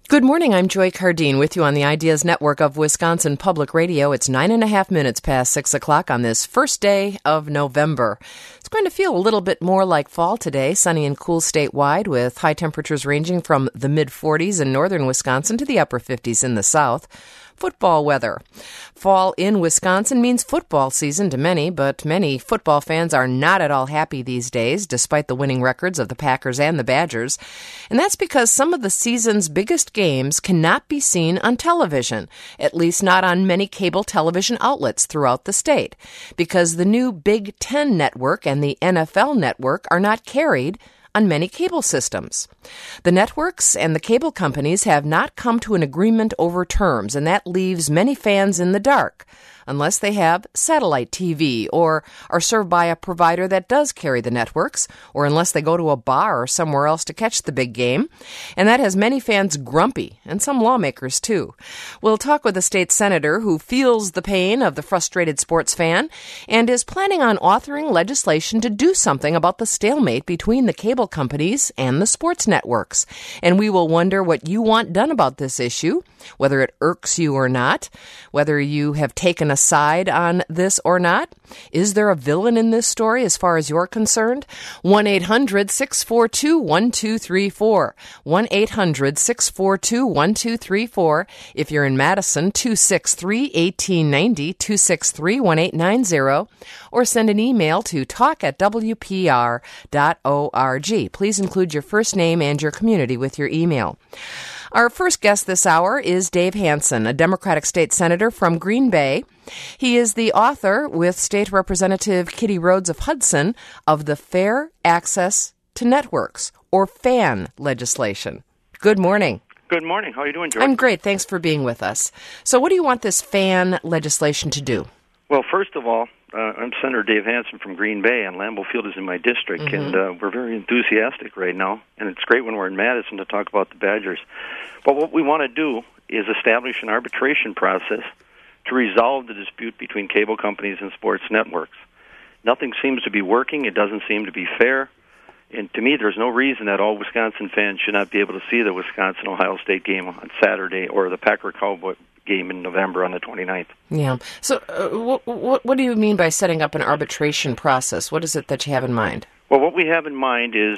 Good morning. I'm Joy Cardine with you on the Ideas Network of Wisconsin Public Radio. It's 9.5 minutes past 6 o'clock on this first day of November. It's going to feel a little bit more like fall today, sunny and cool statewide, with high temperatures ranging from the mid-40s in northern Wisconsin to the upper 50s in the south. Football weather. Fall in Wisconsin means football season to many, but many football fans are not at all happy these days, despite the winning records of the Packers and the Badgers. And that's because some of the season's biggest games cannot be seen on television, at least not on many cable television outlets throughout the state, because the new Big Ten Network and the NFL Network are not carried on many cable systems. The networks and the cable companies have not come to an agreement over terms, and that leaves many fans in the dark, unless they have satellite TV or are served by a provider that does carry the networks, or unless they go to a bar or somewhere else to catch the big game. And that has many fans grumpy, and some lawmakers too. We'll talk with a state senator who feels the pain of the frustrated sports fan and is planning on authoring legislation to do something about the stalemate between the cable companies and the sports networks. And we will wonder what you want done about this issue, whether it irks you or not, whether you have taken a side on this or not. Is there a villain in this story as far as you're concerned? 1-800-642-1234. 1-800-642-1234. If you're in Madison, 263-1890, 263-1890, or send an email to talk@wpr.org. Please include your first name and your community with your email. Our first guest this hour is Dave Hansen, a Democratic state senator from Green Bay. He is the author, with State Representative Kitty Rhodes of Hudson, of the Fair Access to Networks, or FAN legislation. Good morning. Good morning. How are you doing, George? I'm great. Thanks for being with us. So what do you want this FAN legislation to do? Well, first of all, I'm Senator Dave Hansen from Green Bay, and Lambeau Field is in my district, and we're very enthusiastic right now, and it's great when we're in Madison to talk about the Badgers. But what we want to do is establish an arbitration process to resolve the dispute between cable companies and sports networks. Nothing seems to be working. It doesn't seem to be fair. And to me, there's no reason that all Wisconsin fans should not be able to see the Wisconsin-Ohio State game on Saturday or the Packer-Cowboy game in November on the 29th. Yeah. So what do you mean by setting up an arbitration process? What is it that you have in mind? Well, what we have in mind is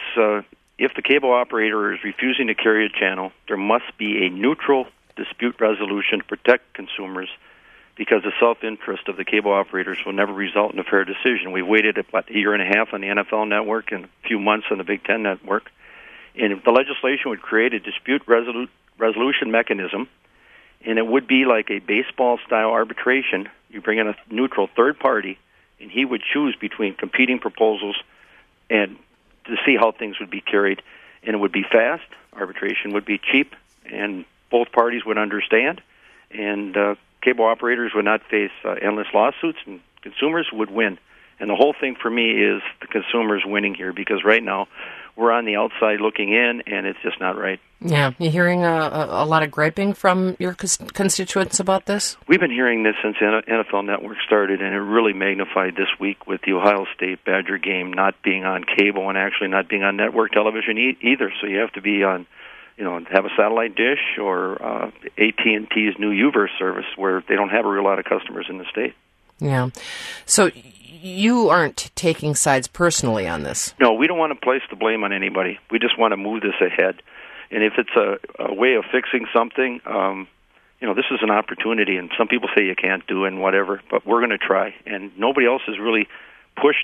if the cable operator is refusing to carry a channel, there must be a neutral dispute resolution to protect consumers, because the self-interest of the cable operators will never result in a fair decision. We've waited about a year and a half on the NFL Network and a few months on the Big Ten Network. And if the legislation would create a dispute resolution mechanism, and it would be like a baseball-style arbitration. You bring in a neutral third party, and he would choose between competing proposals and to see how things would be carried. And it would be fast. Arbitration would be cheap, and both parties would understand. And cable operators would not face endless lawsuits, and consumers would win. And the whole thing for me is the consumers winning here, because right now we're on the outside looking in, and it's just not right. Yeah. You hearing a lot of griping from your constituents about this? We've been hearing this since NFL Network started, and it really magnified this week with the Ohio State Badger game not being on cable and actually not being on network television either. So you have to be on, have a satellite dish or AT&T's new UVerse service, where they don't have a real lot of customers in the state. Yeah. So you aren't taking sides personally on this? No, we don't want to place the blame on anybody. We just want to move this ahead. And if it's a way of fixing something, this is an opportunity. And some people say you can't do it and whatever, but we're going to try. And nobody else has really pushed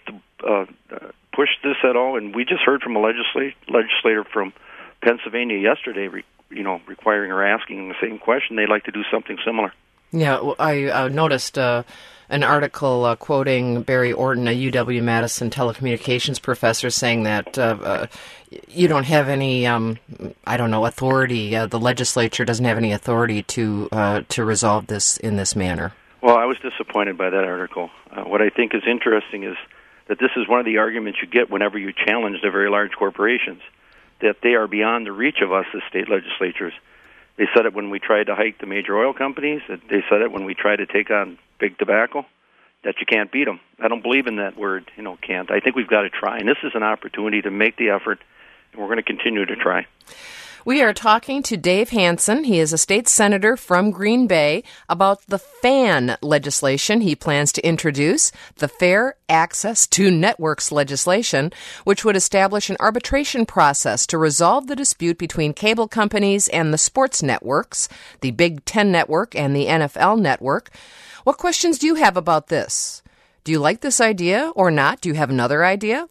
this at all. And we just heard from a legislator from Pennsylvania yesterday, requiring or asking the same question. They'd like to do something similar. Yeah, well, I noticed an article quoting Barry Orton, a UW-Madison telecommunications professor, saying that you don't have any, authority. The legislature doesn't have any authority to resolve this in this manner. Well, I was disappointed by that article. What I think is interesting is that this is one of the arguments you get whenever you challenge the very large corporations, that they are beyond the reach of us as state legislatures. They said it when we tried to hike the major oil companies. They said it when we tried to take on big tobacco, that you can't beat them. I don't believe in that word, can't. I think we've got to try. And this is an opportunity to make the effort, and we're going to continue to try. We are talking to Dave Hansen. He is a state senator from Green Bay about the FAN legislation he plans to introduce, the Fair Access to Networks legislation, which would establish an arbitration process to resolve the dispute between cable companies and the sports networks, the Big Ten Network and the NFL Network. What questions do you have about this? Do you like this idea or not? Do you have another idea?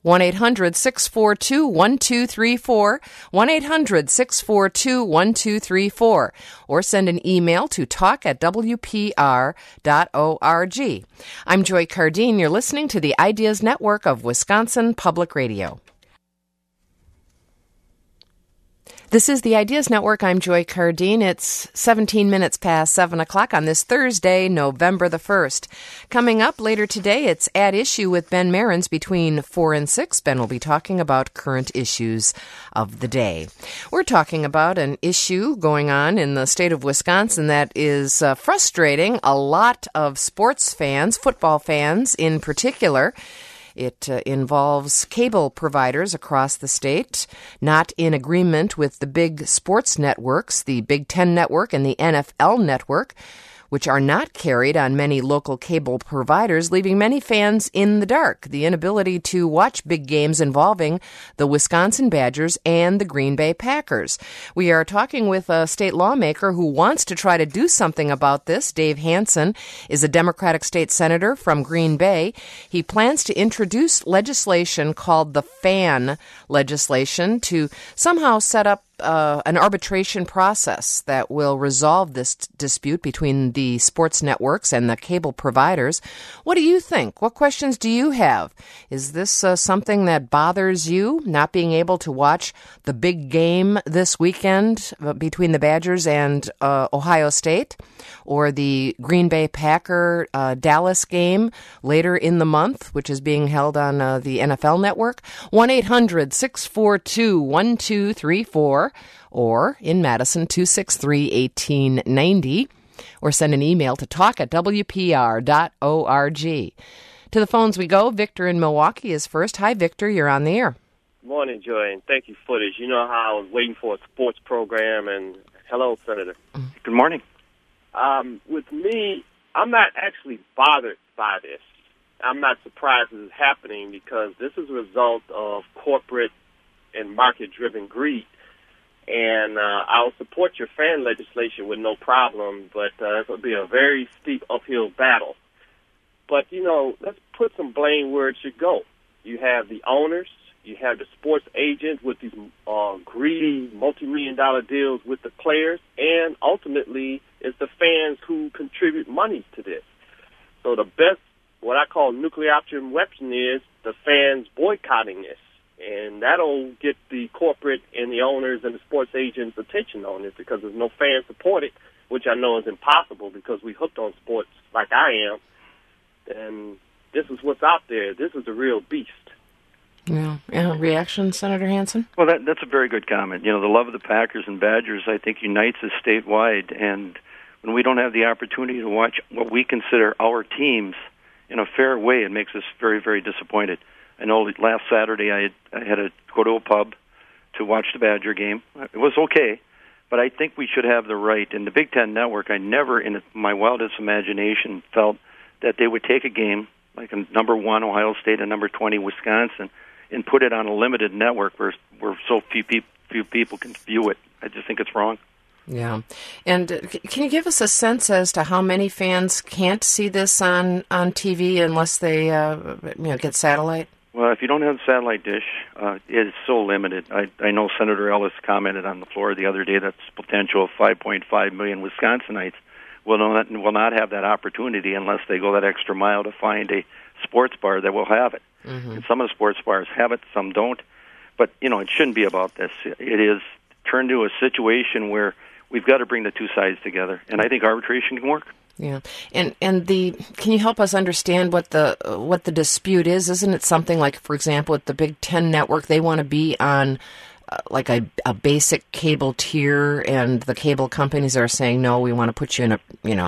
1-800-642-1234, 1-800-642-1234, or send an email to talk@wpr.org. I'm Joy Cardine. You're listening to the Ideas Network of Wisconsin Public Radio. This is the Ideas Network. I'm Joy Cardine. It's 17 minutes past 7 o'clock on this Thursday, November the 1st. Coming up later today, it's At Issue with Ben Marins between 4 and 6. Ben will be talking about current issues of the day. We're talking about an issue going on in the state of Wisconsin that is frustrating a lot of sports fans, football fans in particular. It involves cable providers across the state not in agreement with the big sports networks, the Big Ten Network and the NFL Network, which are not carried on many local cable providers, leaving many fans in the dark. The inability to watch big games involving the Wisconsin Badgers and the Green Bay Packers. We are talking with a state lawmaker who wants to try to do something about this. Dave Hansen is a Democratic state senator from Green Bay. He plans to introduce legislation called the FAN legislation to somehow set up an arbitration process that will resolve this dispute between the sports networks and the cable providers. What do you think? What questions do you have? Is this something that bothers you, not being able to watch the big game this weekend between the Badgers and Ohio State, or the Green Bay Packer Dallas game later in the month, which is being held on the NFL Network? 1-800-642-1234, or in Madison, 263-1890, or send an email to talk@wpr.org. To the phones we go. Victor in Milwaukee is first. Hi, Victor. You're on the air. Morning, Joy, and thank you for this. You know how I was waiting for a sports program, and hello, Senator. Good morning. With me, I'm not actually bothered by this. I'm not surprised this is happening because this is a result of corporate and market-driven greed. And I'll support your FAN legislation with no problem, but it'll be a very steep uphill battle. But, you know, let's put some blame where it should go. You have the owners, you have the sports agents with these greedy multi-million-dollar deals with the players, and ultimately it's the fans who contribute money to this. So the best, what I call nuclear option weapon, is the fans boycotting this. And that'll get the corporate and the owners and the sports agents' attention on this because there's no fan support it, which I know is impossible because we hooked on sports like I am. And this is what's out there. This is the real beast. Yeah. Reaction, Senator Hansen? Well, that's a very good comment. You know, the love of the Packers and Badgers, I think, unites us statewide. And when we don't have the opportunity to watch what we consider our teams in a fair way, it makes us very, very disappointed. I know last Saturday I had to go to a pub to watch the Badger game. It was okay, but I think we should have the right. And the Big Ten Network, I never in my wildest imagination felt that they would take a game like a number 1 Ohio State and number 20 Wisconsin and put it on a limited network where so few people can view it. I just think it's wrong. Yeah. And can you give us a sense as to how many fans can't see this on TV unless they get satellite? Well, if you don't have a satellite dish, it is so limited. I know Senator Ellis commented on the floor the other day that's potential of 5.5 million Wisconsinites will not have that opportunity unless they go that extra mile to find a sports bar that will have it. Mm-hmm. And some of the sports bars have it, some don't. But, you know, it shouldn't be about this. It is turned to a situation where we've got to bring the two sides together, and I think arbitration can work. Yeah, and can you help us understand what the dispute is? Isn't it something like, for example, at the Big Ten Network, they want to be on like a basic cable tier, and the cable companies are saying, no, we want to put you in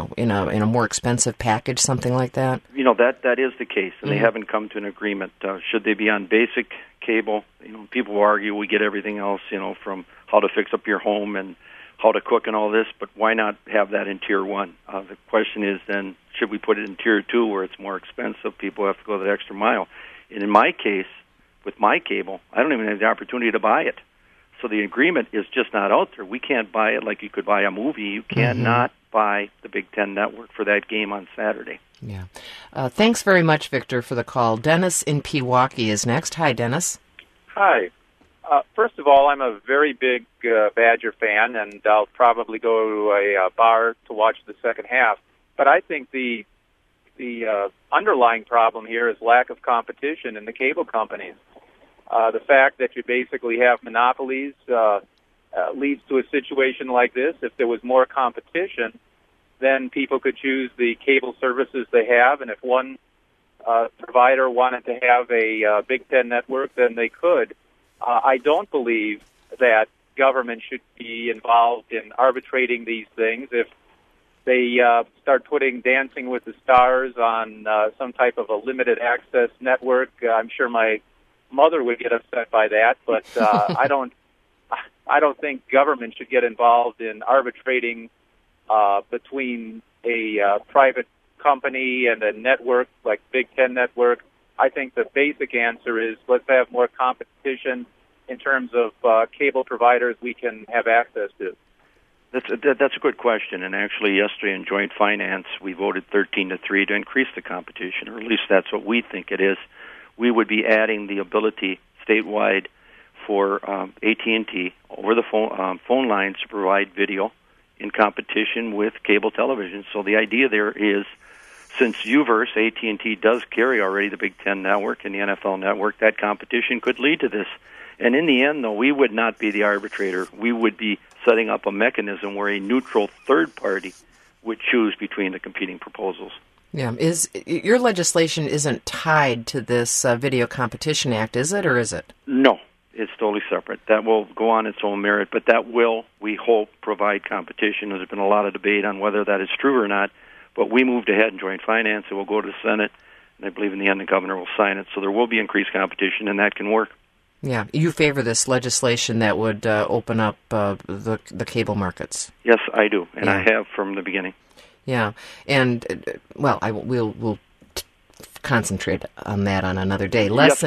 a more expensive package, something like that? That is the case, and they haven't come to an agreement. Should they be on basic cable? People will argue we get everything else, from how to fix up your home and how to cook and all this, but why not have that in Tier 1? The question is then, should we put it in Tier 2 where it's more expensive? People have to go the extra mile. And in my case, with my cable, I don't even have the opportunity to buy it. So the agreement is just not out there. We can't buy it like you could buy a movie. You cannot buy the Big Ten Network for that game on Saturday. Yeah. Thanks very much, Victor, for the call. Dennis in Pewaukee is next. Hi, Dennis. Hi. First of all, I'm a very big Badger fan, and I'll probably go to a bar to watch the second half. But I think the underlying problem here is lack of competition in the cable companies. The fact that you basically have monopolies leads to a situation like this. If there was more competition, then people could choose the cable services they have, and if one provider wanted to have a Big Ten network, then they could. I don't believe that government should be involved in arbitrating these things. If they start putting Dancing with the Stars on some type of a limited access network, I'm sure my mother would get upset by that, but I don't think government should get involved in arbitrating between a private company and a network like Big Ten Network. I think the basic answer is let's have more competition in terms of cable providers we can have access to. That's a good question, and actually yesterday in Joint Finance we voted 13-3 to increase the competition, or at least that's what we think it is. We would be adding the ability statewide for AT&T over the phone lines to provide video in competition with cable television. So the idea there is, since UVerse, AT&T does carry already the Big Ten Network and the NFL Network, that competition could lead to this. And in the end, though, we would not be the arbitrator. We would be setting up a mechanism where a neutral third party would choose between the competing proposals. Yeah, your legislation isn't tied to this Video Competition Act, is it, or is it? No, it's totally separate. That will go on its own merit, but that will, we hope, provide competition. There's been a lot of debate on whether that is true or not, but we moved ahead in Joint Finance. It will go to the Senate, and I believe in the end the governor will sign it. So there will be increased competition, and that can work. Yeah, you favor this legislation that would open up the cable markets. Yes, I do, and I have from the beginning. Yeah, and we'll concentrate on that on another day. Les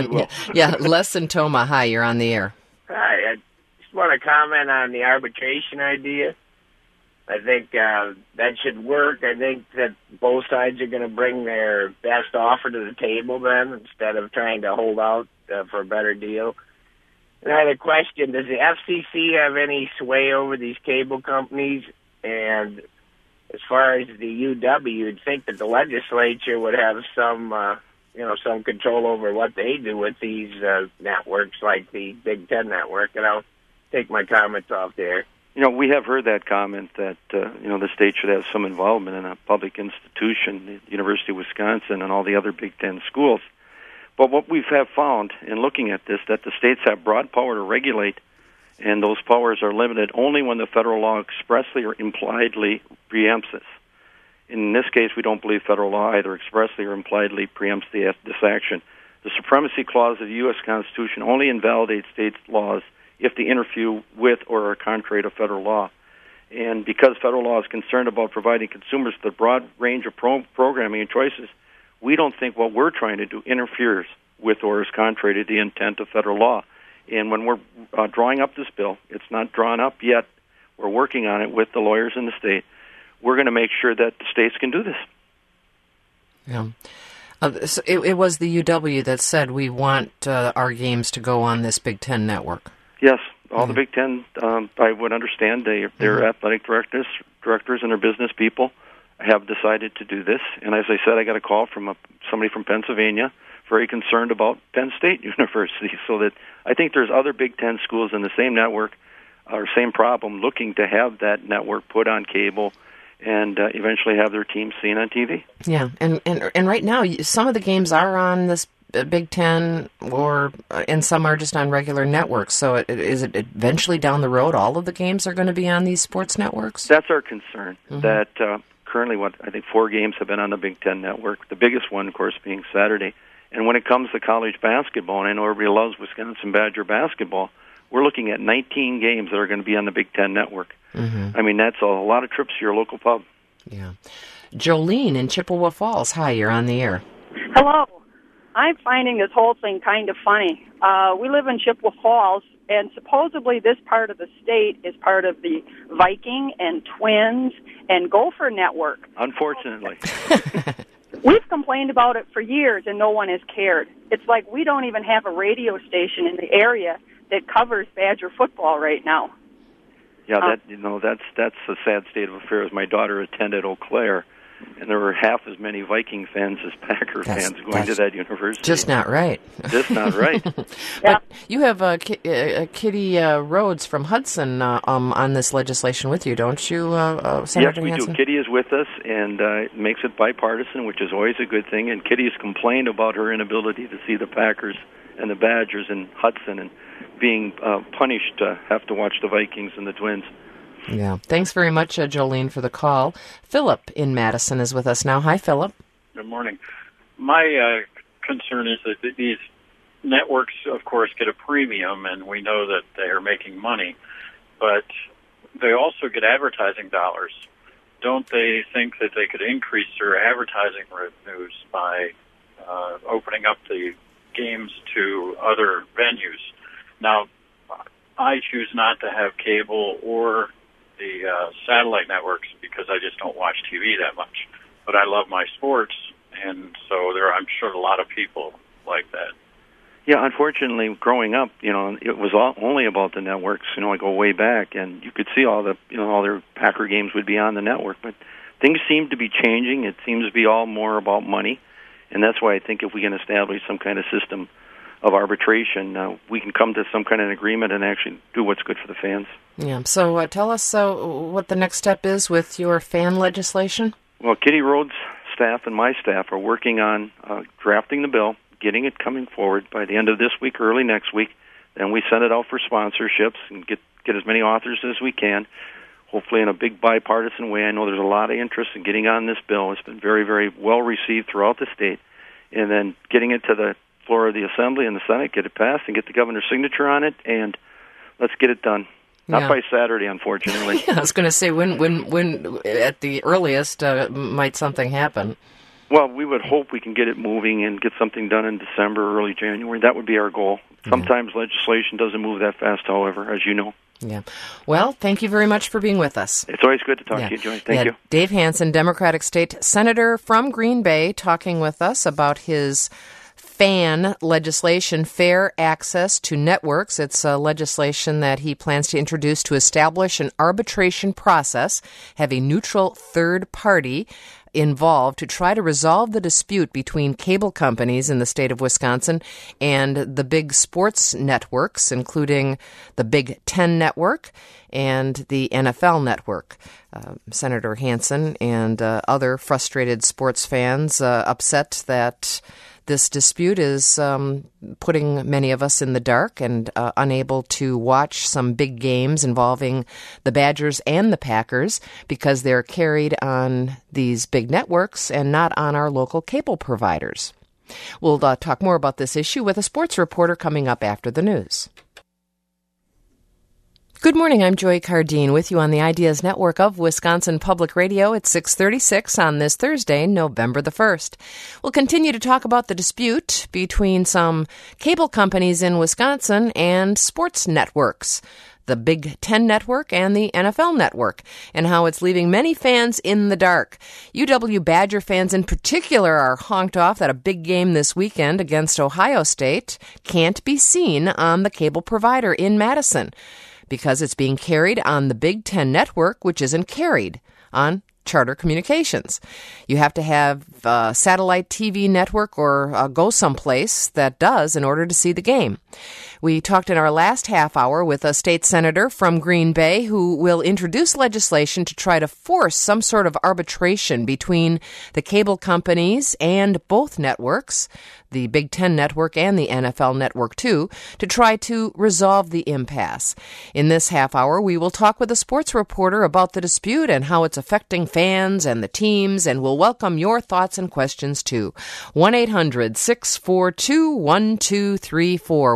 and Toma, hi, you're on the air. Hi, I just want to comment on the arbitration idea. I think that should work. I think that both sides are going to bring their best offer to the table then, instead of trying to hold out for a better deal. And I had a question. Does the FCC have any sway over these cable companies? And as far as the UW, you'd think that the legislature would have some control over what they do with these networks, like the Big Ten Network. And I'll take my comments off there. We have heard that comment that, the state should have some involvement in a public institution, the University of Wisconsin and all the other Big Ten schools. But what we have found in looking at this, that the states have broad power to regulate, and those powers are limited only when the federal law expressly or impliedly preempts this. In this case, we don't believe federal law either expressly or impliedly preempts this action. The Supremacy Clause of the U.S. Constitution only invalidates states' laws if they interfere with or are contrary to federal law. And because federal law is concerned about providing consumers with a broad range of programming and choices, we don't think what we're trying to do interferes with or is contrary to the intent of federal law. And when we're drawing up this bill, it's not drawn up yet. We're working on it with the lawyers in the state. We're going to make sure that the states can do this. Yeah. So it was the UW that said we want our games to go on this Big Ten network. Yes, all the Big Ten, I would understand, their athletic directors and their business people have decided to do this. And as I said, I got a call from somebody from Pennsylvania, very concerned about Penn State University. So that I think there's other Big Ten schools in the same network or same problem, looking to have that network put on cable and eventually have their teams seen on TV. Yeah, and right now some of the games are on this Big Ten, and some are just on regular networks. So is it eventually down the road all of the games are going to be on these sports networks? That's our concern, that currently I think 4 games have been on the Big Ten network, the biggest one, of course, being Saturday. And when it comes to college basketball, and I know everybody loves Wisconsin Badger basketball, we're looking at 19 games that are going to be on the Big Ten network. I mean, that's a lot of trips to your local pub. Yeah. Jolene in Chippewa Falls. Hi, you're on the air. Hello. I'm finding this whole thing kind of funny. We live in Chippewa Falls, and supposedly this part of the state is part of the Viking and Twins and Gopher network. Unfortunately. We've complained about it for years, and no one has cared. It's like we don't even have a radio station in the area that covers Badger football right now. Yeah, that's a sad state of affairs. My daughter attended Eau Claire, and there were half as many Viking fans as Packer fans going to that university. Just not right. Just not right. But you have Kitty Rhodes from Hudson on this legislation with you, don't you, Senator Yes, we Hansen? do. Kitty is with us, and it makes it bipartisan, which is always a good thing. And Kitty's complained about her inability to see the Packers and the Badgers in Hudson, and being punished to have to watch the Vikings and the Twins. Yeah. Thanks very much, Jolene, for the call. Philip in Madison is with us now. Hi, Philip. Good morning. My concern is that these networks, of course, get a premium, and we know that they are making money, but they also get advertising dollars. Don't they think that they could increase their advertising revenues by opening up the games to other venues? Now, I choose not to have cable or the satellite networks because I just don't watch TV that much. But I love my sports, and so I'm sure a lot of people like that. Yeah, unfortunately, growing up, it was only about the networks. I go way back, and you could see all their Packer games would be on the network. But things seem to be changing. It seems to be all more about money, and that's why I think if we can establish some kind of system of arbitration, we can come to some kind of agreement and actually do what's good for the fans. Yeah. So tell us what the next step is with your fan legislation. Well, Kitty Rhodes' staff and my staff are working on drafting the bill, getting it coming forward by the end of this week, early next week. Then we send it out for sponsorships and get as many authors as we can, hopefully in a big bipartisan way. I know there's a lot of interest in getting on this bill. It's been very, very well received throughout the state. And then getting it to the floor of the Assembly and the Senate, get it passed, and get the governor's signature on it, and let's get it done. Not by Saturday, unfortunately. Yeah, I was going to say, when at the earliest might something happen? Well, we would hope we can get it moving and get something done in December, early January. That would be our goal. Sometimes legislation doesn't move that fast, however, as you know. Yeah. Well, thank you very much for being with us. It's always good to talk to you, Joy. Thank you. Dave Hansen, Democratic State Senator from Green Bay, talking with us about his fan legislation, Fair Access to Networks. It's a legislation that he plans to introduce to establish an arbitration process, have a neutral third party involved to try to resolve the dispute between cable companies in the state of Wisconsin and the big sports networks, including the Big Ten Network and the NFL Network. Senator Hansen and other frustrated sports fans upset that this dispute is putting many of us in the dark and unable to watch some big games involving the Badgers and the Packers because they're carried on these big networks and not on our local cable providers. We'll talk more about this issue with a sports reporter coming up after the news. Good morning, I'm Joy Cardine with you on the Ideas Network of Wisconsin Public Radio at 6:36 on this Thursday, November the 1st. We'll continue to talk about the dispute between some cable companies in Wisconsin and sports networks, the Big Ten Network and the NFL Network, and how it's leaving many fans in the dark. UW Badger fans in particular are honked off that a big game this weekend against Ohio State can't be seen on the cable provider in Madison, because it's being carried on the Big Ten Network, which isn't carried on Charter Communications. You have to have a satellite TV network or go someplace that does in order to see the game. We talked in our last half hour with a state senator from Green Bay who will introduce legislation to try to force some sort of arbitration between the cable companies and both networks, the Big Ten Network and the NFL Network, too, to try to resolve the impasse. In this half hour, we will talk with a sports reporter about the dispute and how it's affecting fans and the teams, and we'll welcome your thoughts and questions, too. 1-800-642-1234.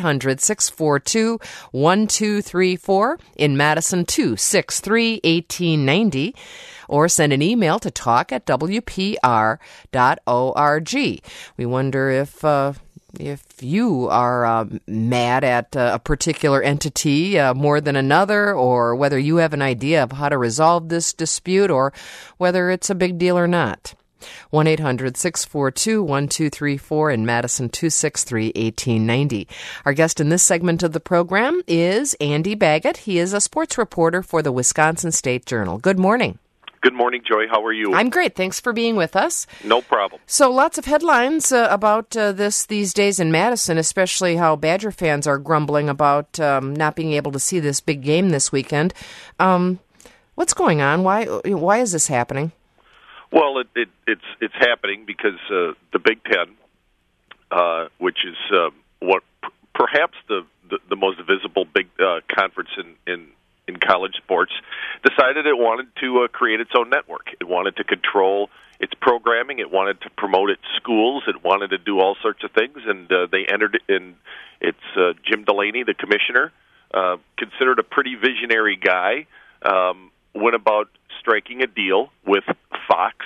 1-800-642-1234. In Madison, 263-1890. Or send an email to talk@wpr.org. We wonder if you are mad at a particular entity more than another, or whether you have an idea of how to resolve this dispute, or whether it's a big deal or not. 1-800-642-1234 in Madison, 263-1890. Our guest in this segment of the program is Andy Baggett. He is a sports reporter for the Wisconsin State Journal. Good morning. Good morning, Joy. How are you? I'm great. Thanks for being with us. No problem. So lots of headlines about this these days in Madison, especially how Badger fans are grumbling about not being able to see this big game this weekend. What's going on? Why is this happening? Well, it's happening because the Big Ten, which is what perhaps the most visible big conference in college sports, decided it wanted to create its own network. It wanted to control its programming. It wanted to promote its schools. It wanted to do all sorts of things, and they entered in. It's Jim Delaney, the commissioner, considered a pretty visionary guy, went about striking a deal with Fox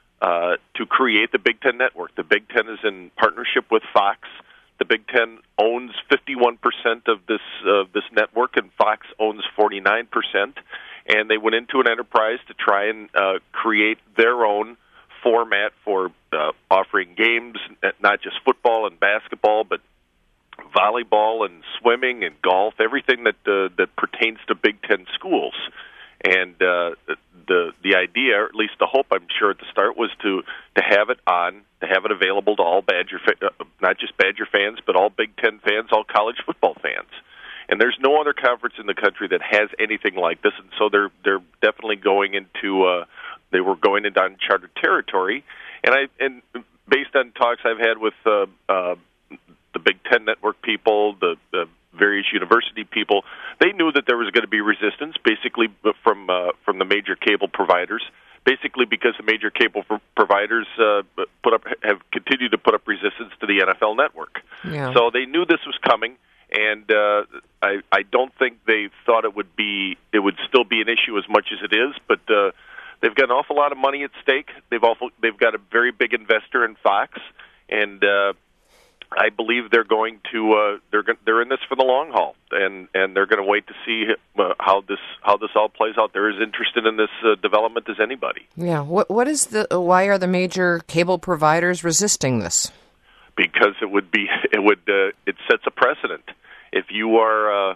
to create the Big Ten Network. The Big Ten is in partnership with Fox. The Big Ten owns 51% of this network, and Fox owns 49%. And they went into an enterprise to try and create their own format for offering games, not just football and basketball, but volleyball and swimming and golf, everything that pertains to Big Ten schools. And the idea, or at least the hope, I'm sure at the start, was to have it available to all Badger, not just Badger fans, but all Big Ten fans, all college football fans. And there's no other conference in the country that has anything like this, and so they're definitely going into they were going into uncharted territory. And based on talks I've had with the Big Ten Network people, the various university people, they knew that there was going to be resistance, basically from the major cable providers. Basically, because the major cable providers have continued to put up resistance to the NFL Network. Yeah. So they knew this was coming, and I don't think they thought it would still be an issue as much as it is. But they've got an awful lot of money at stake. They've got a very big investor in Fox, and I believe they're going to they're in this for the long haul, and they're going to wait to see how this all plays out. They're as interested in this development as anybody. Yeah. Why are the major cable providers resisting this? Because it sets a precedent. If you are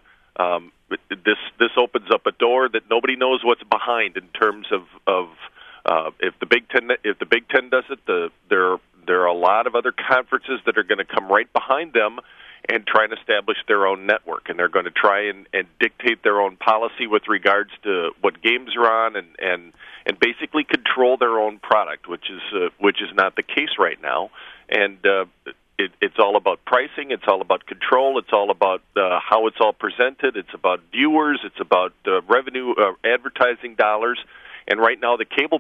this opens up a door that nobody knows what's behind in terms of if the Big Ten does it, there are a lot of other conferences that are going to come right behind them and try and establish their own network, and they're going to try and dictate their own policy with regards to what games are on, and basically control their own product, which is not the case right now. And it's all about pricing, it's all about control, it's all about how it's all presented, it's about viewers, it's about revenue, advertising dollars. And right now, the cable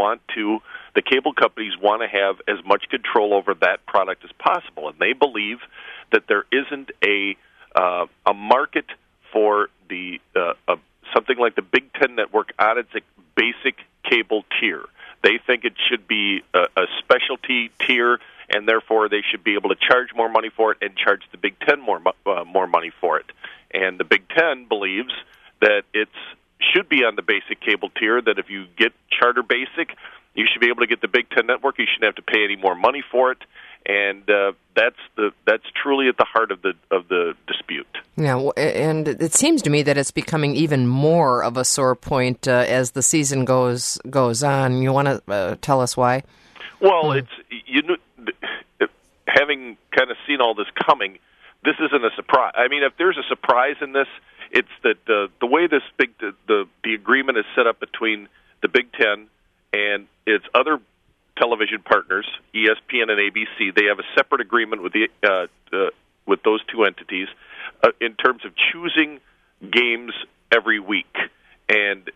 companies want to have as much control over that product as possible, and they believe that there isn't a market for the something like the Big Ten Network on its basic cable tier. They think it should be a specialty tier, and therefore they should be able to charge more money for it and charge the Big Ten more money for it. And the Big Ten believes that it should be on the basic cable tier, that if you get Charter Basic, you should be able to get the Big Ten Network. You shouldn't have to pay any more money for it, and that's truly at the heart of the dispute. Yeah, and it seems to me that it's becoming even more of a sore point as the season goes on. You want to tell us why? Well, having kind of seen all this coming, this isn't a surprise. I mean, if there's a surprise in this, it's that the way this the agreement is set up between the Big Ten and its other television partners, ESPN and ABC. They have a separate agreement with with those two entities in terms of choosing games every week, and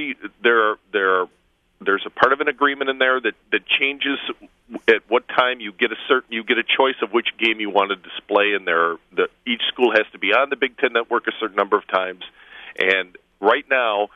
there's a part of an agreement in there that changes at what time you get a choice of which game you want to display in there. Each school has to be on the Big Ten Network a certain number of times, and right now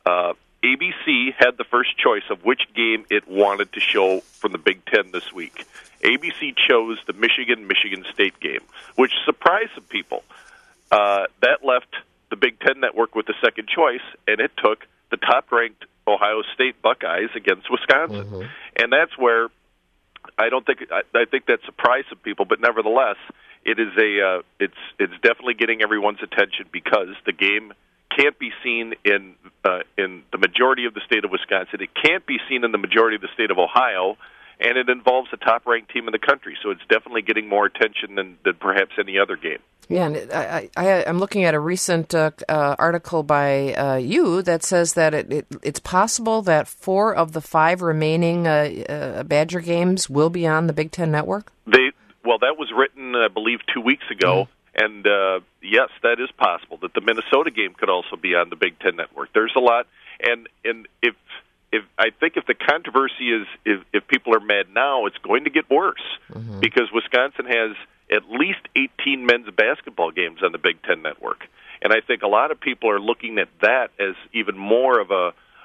ABC had the first choice of which game it wanted to show from the Big Ten this week. ABC chose the Michigan State game, which surprised some people. That left the Big Ten Network with the second choice, and it took the top-ranked Ohio State Buckeyes against Wisconsin. Mm-hmm. And that's where I think that surprised some people, but nevertheless, it is it's definitely getting everyone's attention because the game can't be seen in the majority of the state of Wisconsin. It can't be seen in the majority of the state of Ohio, and it involves a top-ranked team in the country. So it's definitely getting more attention than perhaps any other game. Yeah, and I'm looking at a recent article by you that says that it's possible that 4 of the 5 remaining Badger games will be on the Big Ten Network? That was written, I believe, 2 weeks ago. And yes, that is possible, that the Minnesota game could also be on the Big Ten Network. There's a lot, and if I think if the controversy is if people are mad now, it's going to get worse because Wisconsin has at least 18 men's basketball games on the Big Ten Network, and I think a lot of people are looking at that as even more of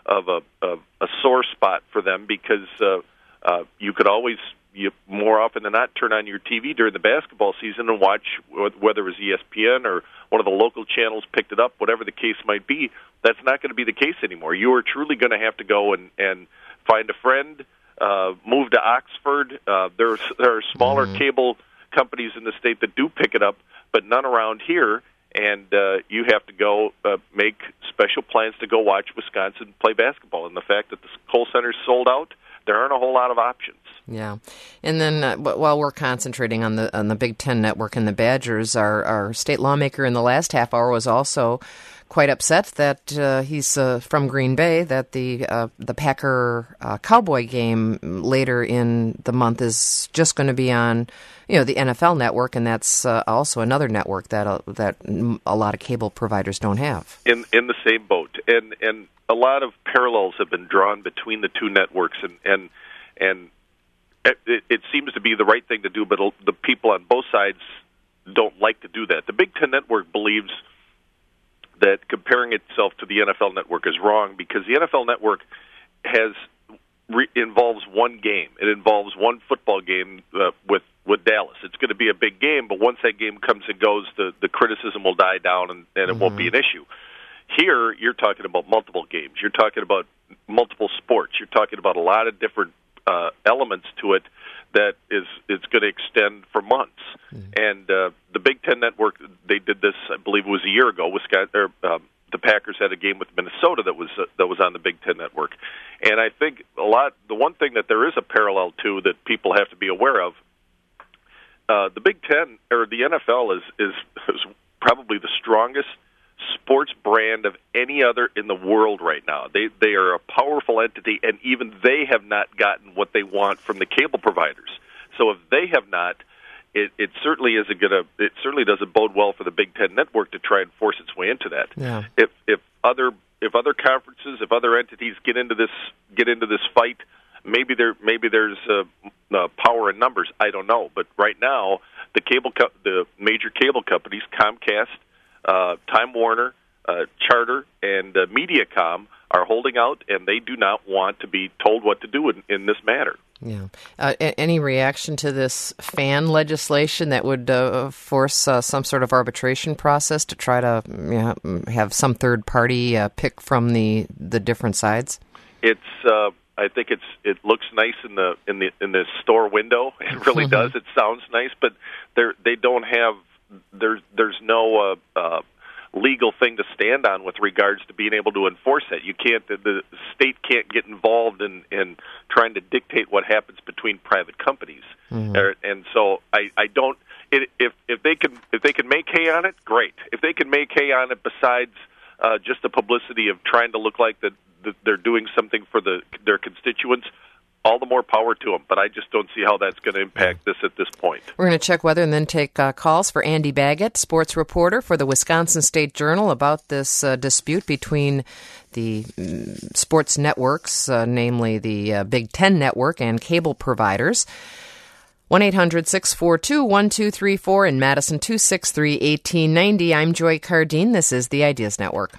a sore spot for them because you could always. You more often than not turn on your TV during the basketball season and watch whether it was ESPN or one of the local channels picked it up, whatever the case might be. That's not going to be the case anymore. You are truly going to have to go and find a friend, move to Oxford. There are smaller cable companies in the state that do pick it up, but none around here. And you have to go make special plans to go watch Wisconsin play basketball. And the fact that the Kohl Center's sold out, there aren't a whole lot of options. Yeah, and then while we're concentrating on the Big Ten Network and the Badgers, our state lawmaker in the last half hour was also quite upset that he's from Green Bay, that the Packer Cowboy game later in the month is just going to be on the NFL Network, and that's also another network that a lot of cable providers don't have. In the same boat, and a lot of parallels have been drawn between the two networks, and it seems to be the right thing to do, but the people on both sides don't like to do that. The Big Ten Network believes that comparing itself to the NFL Network is wrong because the NFL Network involves one game. It involves one football game with Dallas. It's going to be a big game, but once that game comes and goes, the criticism will die down and it won't be an issue. Here, you're talking about multiple games. You're talking about multiple sports. You're talking about a lot of different elements to it that it's going to extend for months. And the Big Ten Network, they did this, I believe it was a year ago. The Packers had a game with Minnesota that was on the Big Ten Network. And I think the one thing that there is a parallel to that people have to be aware of, the Big Ten or the NFL is probably the strongest sports brand of any other in the world right now. They are a powerful entity, and even they have not gotten what they want from the cable providers. So if they have not, it certainly isn't going to. It certainly doesn't bode well for the Big Ten Network to try and force its way into that. Yeah. If other conferences, if other entities get into this fight, maybe there's power in numbers. I don't know, but right now the major cable companies, Comcast, Time Warner, Charter, and Mediacom are holding out, and they do not want to be told what to do in this matter. Yeah. Any reaction to this fan legislation that would force some sort of arbitration process to try to have some third party pick from the different sides? It's. I think it looks nice in the store window. It really does. It sounds nice, but they don't have. There's no legal thing to stand on with regards to being able to enforce that. You can't. The state can't get involved in trying to dictate what happens between private companies, and so I don't. if they can make hay on it, great. If they can make hay on it, besides just the publicity of trying to look like that they're doing something for their constituents, all the more power to them. But I just don't see how that's going to impact this at this point. We're going to check weather and then take calls for Andy Baggett, sports reporter for the Wisconsin State Journal, about this dispute between the sports networks, namely the Big Ten Network and cable providers. 1-800-642-1234 in Madison, 263-1890. I'm Joy Cardine. This is the Ideas Network.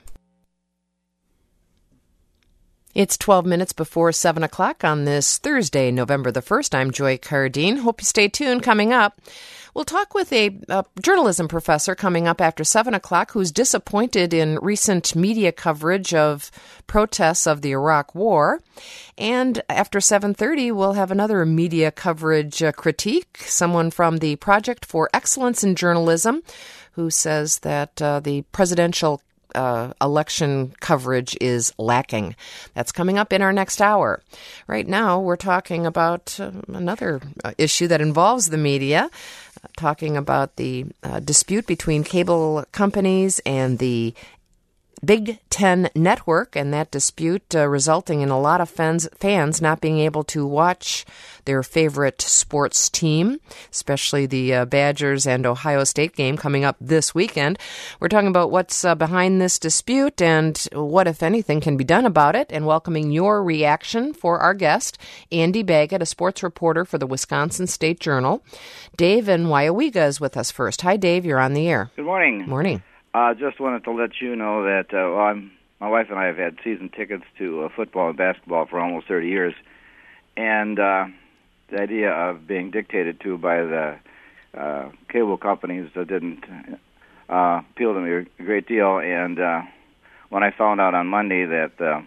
It's 12 minutes before 7 o'clock on this Thursday, November the 1st. I'm Joy Cardine. Hope you stay tuned. Coming up, we'll talk with a journalism professor coming up after 7 o'clock who's disappointed in recent media coverage of protests of the Iraq War. And after 7:30, we'll have another media coverage critique, someone from the Project for Excellence in Journalism who says that the presidential election coverage is lacking. That's coming up in our next hour. Right now, we're talking about another issue that involves the media, talking about the dispute between cable companies and the Big Ten Network, and that dispute resulting in a lot of fans not being able to watch their favorite sports team, especially the Badgers and Ohio State game coming up this weekend. We're talking about what's behind this dispute and what, if anything, can be done about it, and welcoming your reaction for our guest, Andy Baggett, a sports reporter for the Wisconsin State Journal. Dave in Waiawega is with us first. Hi, Dave. You're on the air. Good morning. Morning. Just wanted to let you know that my wife and I have had season tickets to football and basketball for almost 30 years, and the idea of being dictated to by the cable companies didn't appeal to me a great deal. And when I found out on Monday that the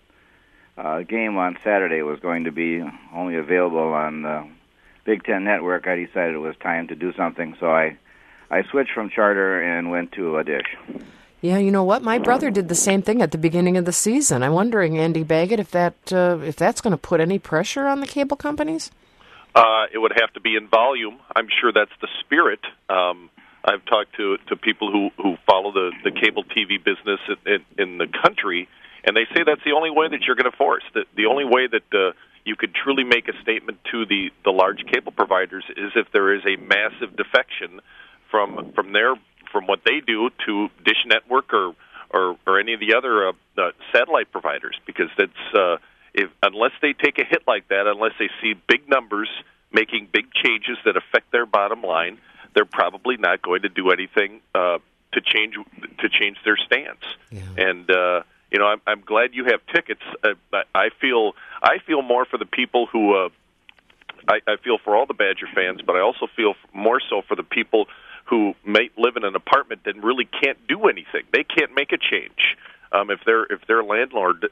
game on Saturday was going to be only available on the Big Ten Network, I decided it was time to do something. So I switched from Charter and went to a Dish. Yeah, you know what? My brother did the same thing at the beginning of the season. I'm wondering, Andy Baggett, if that's going to put any pressure on the cable companies? It would have to be in volume. I'm sure that's the spirit. I've talked to people who follow the cable TV business in the country, and they say that's the only way that you're going to force. The only way that you could truly make a statement to the large cable providers is if there is a massive defection from what they do to Dish Network or any of the other satellite providers, because that's unless they take a hit like that, unless they see big numbers making big changes that affect their bottom line, they're probably not going to do anything to change their stance. Yeah. And I'm glad you have tickets. I feel more for the people who I feel for all the Badger fans, but I also feel more so for the people who may live in an apartment and really can't do anything. They can't make a change. If their landlord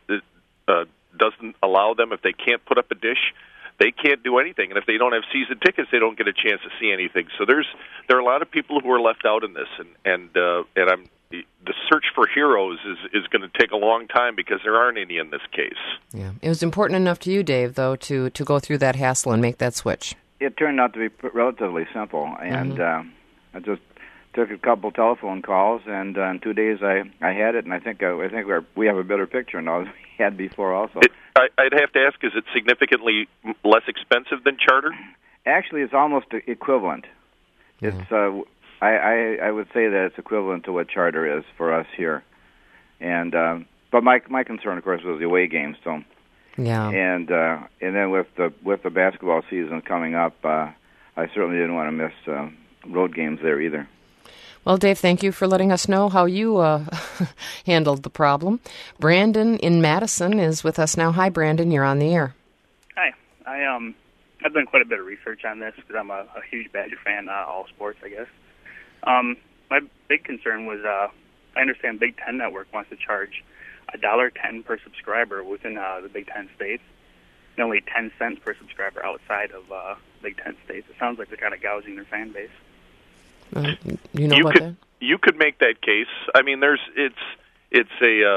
doesn't allow them, if they can't put up a dish, they can't do anything. And if they don't have season tickets, they don't get a chance to see anything. So there are a lot of people who are left out in this, and the search for heroes is going to take a long time because there aren't any in this case. Yeah, it was important enough to you, Dave, though, to go through that hassle and make that switch. It turned out to be relatively simple, and I just took a couple telephone calls, and in 2 days I had it, and I think we have a better picture now than we had before. Also, I'd have to ask: is it significantly less expensive than Charter? Actually, it's almost equivalent. Yeah. It's I would say that it's equivalent to what Charter is for us here, and but my concern, of course, was the away games. So yeah, and then with the basketball season coming up, I certainly didn't want to miss road games there either. Well, Dave, thank you for letting us know how you handled the problem. Brandon in Madison is with us now. Hi, Brandon. You're on the air. Hi. I've done quite a bit of research on this because I'm a huge Badger fan, all sports, I guess. My big concern was I understand Big Ten Network wants to charge $1.10 per subscriber within the Big Ten states, and only 10 cents per subscriber outside of Big Ten states. It sounds like they're kind of gouging their fan base. You could make that case. I mean, it's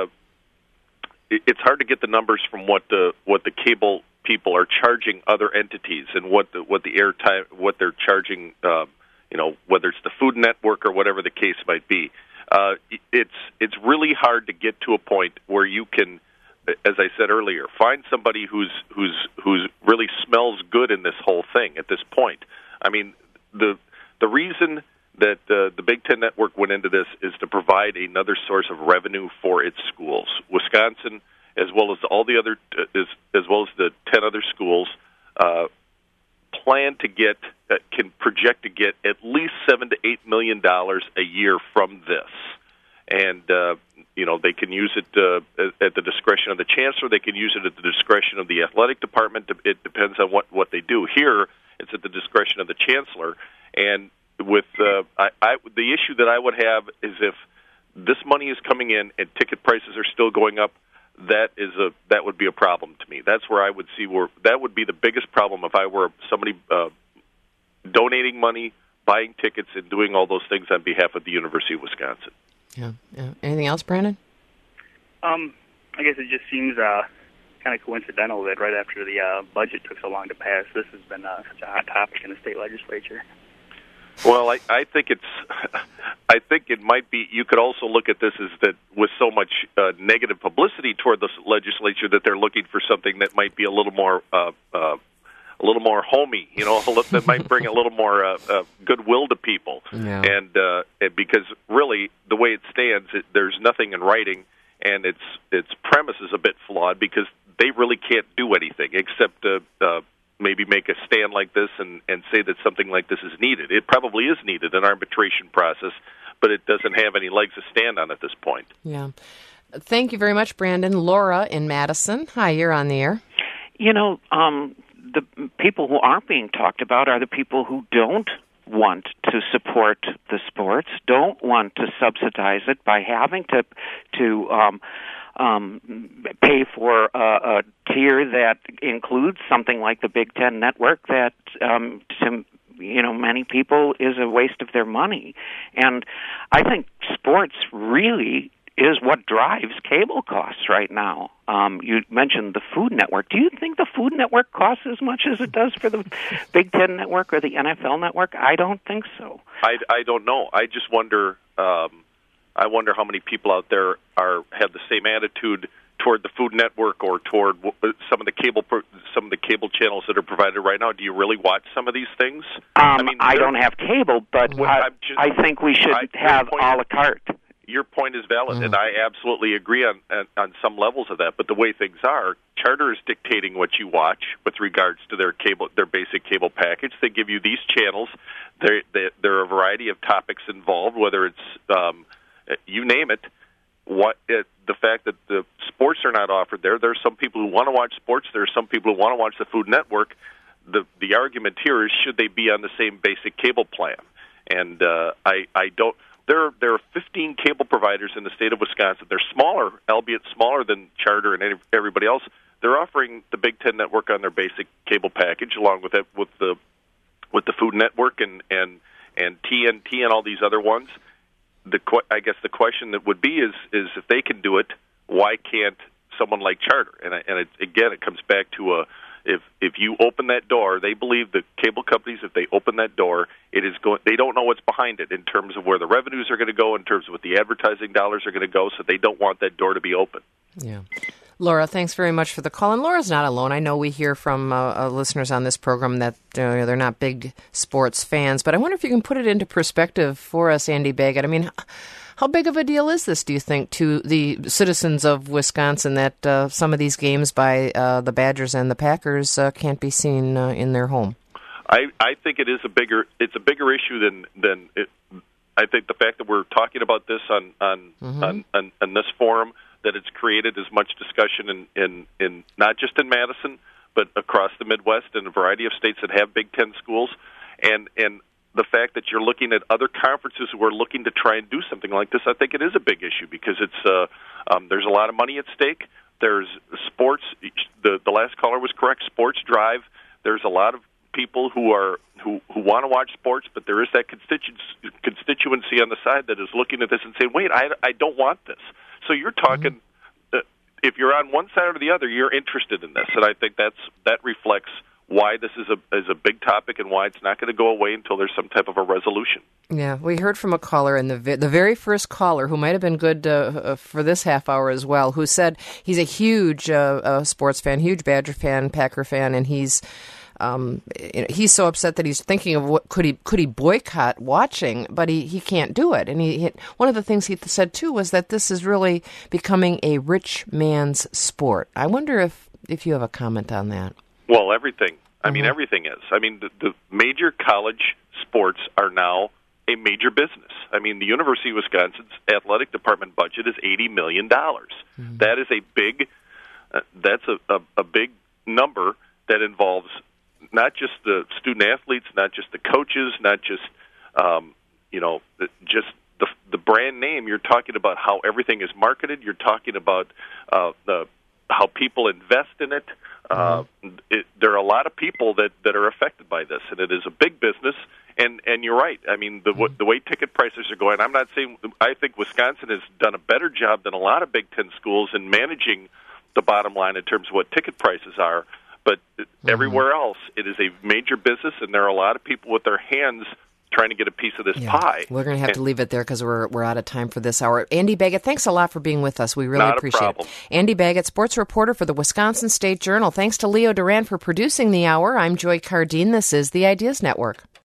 hard to get the numbers from what the cable people are charging other entities and what the airtime, what they're charging whether it's the Food Network or whatever the case might be. It's really hard to get to a point where you can, as I said earlier, find somebody who's really smells good in this whole thing at this point. I mean, the reason that the Big Ten Network went into this is to provide another source of revenue for its schools. Wisconsin, as well as all the other, as well as the 10 other schools, can project to get at least $7 to $8 million a year from this, and they can use it at the discretion of the chancellor. They can use it at the discretion of the athletic department. It depends on what they do. Here, it's at the discretion of the chancellor. And with the issue that I would have is if this money is coming in and ticket prices are still going up, that would be a problem to me. That's where I would see where that would be the biggest problem if I were somebody donating money, buying tickets, and doing all those things on behalf of the University of Wisconsin. Yeah. Anything else, Brandon? I guess it just seems kind of coincidental that right after the budget took so long to pass, this has been such a hot topic in the state legislature. Well, I think it might be. You could also look at this as that with so much negative publicity toward the legislature that they're looking for something that might be a little more homey, that might bring a little more goodwill to people. Yeah. And because really the way it stands, there's nothing in writing, and its premise is a bit flawed because they really can't do anything except maybe make a stand like this and say that something like this is needed. It probably is needed, an arbitration process, but it doesn't have any legs to stand on at this point. Yeah. Thank you very much, Brandon. Laura in Madison. Hi, you're on the air. The people who aren't being talked about are the people who don't want to support the sports, don't want to subsidize it by having to pay for a tier that includes something like the Big Ten Network that to many people is a waste of their money. And I think sports really is what drives cable costs right now. You mentioned the Food Network. Do you think the Food Network costs as much as it does for the Big Ten Network or the NFL Network? I don't think so. I don't know. I just wonder. I wonder how many people out there have the same attitude toward the Food Network or toward some of the cable channels that are provided right now. Do you really watch some of these things? I don't have cable, but I think we should have a la carte. Your point is valid, and I absolutely agree on some levels of that. But the way things are, Charter is dictating what you watch with regards to their basic cable package. They give you these channels. There are a variety of topics involved, whether it's you name it. The fact that the sports are not offered there are some people who want to watch sports. There are some people who want to watch the Food Network. The argument here is, should they be on the same basic cable plan? And I don't. There are 15 cable providers in the state of Wisconsin. They're smaller, albeit smaller than Charter and everybody else. They're offering the Big Ten Network on their basic cable package, along with the Food Network and TNT and all these other ones. I guess the question that would be is if they can do it, why can't someone like Charter? And it comes back to if you open that door, they believe the cable companies, if they open that door, it is going. They don't know what's behind it in terms of where the revenues are going to go, in terms of what the advertising dollars are going to go. So they don't want that door to be open. Yeah. Laura, thanks very much for the call. And Laura's not alone. I know we hear from listeners on this program that they're not big sports fans, but I wonder if you can put it into perspective for us, Andy Baggett. I mean, how big of a deal is this, do you think, to the citizens of Wisconsin that some of these games by the Badgers and the Packers can't be seen in their home? I think it's a bigger issue than it. I think the fact that we're talking about this on this forum, that it's created as much discussion in not just in Madison, but across the Midwest and a variety of states that have Big Ten schools, and the fact that you're looking at other conferences who are looking to try and do something like this. I think it is a big issue because it's there's a lot of money at stake. There's sports. The last caller was correct. Sports drive. There's a lot of people who want to watch sports, but there is that constituency on the side that is looking at this and saying, "Wait, I don't want this." So you're talking. If you're on one side or the other, you're interested in this, and I think that reflects why this is a big topic and why it's not going to go away until there's some type of a resolution. Yeah, we heard from a caller, and the very first caller, who might have been good for this half hour as well, who said he's a huge sports fan, huge Badger fan, Packer fan, and he's so upset that he's thinking of what could he boycott watching, but he can't do it. And one of the things he said too was that this is really becoming a rich man's sport. I wonder if you have a comment on that. Well, everything. I mean, everything is. I mean, the major college sports are now a major business. I mean, the University of Wisconsin's athletic department budget is $80 million. Mm-hmm. That is a big. That's a big number that involves not just the student athletes, not just the coaches, not just just the brand name. You're talking about how everything is marketed. You're talking about how people invest in it. There are a lot of people that are affected by this, and it is a big business. And you're right. I mean, the way ticket prices are going, I'm not saying I think Wisconsin has done a better job than a lot of Big Ten schools in managing the bottom line in terms of what ticket prices are. But everywhere else, it is a major business, and there are a lot of people with their hands trying to get a piece of this pie. We're going to have to leave it there because we're out of time for this hour. Andy Baggett, thanks a lot for being with us. We really appreciate it. Andy Baggett, sports reporter for the Wisconsin State Journal. Thanks to Leo Duran for producing the hour. I'm Joy Cardine. This is the Ideas Network.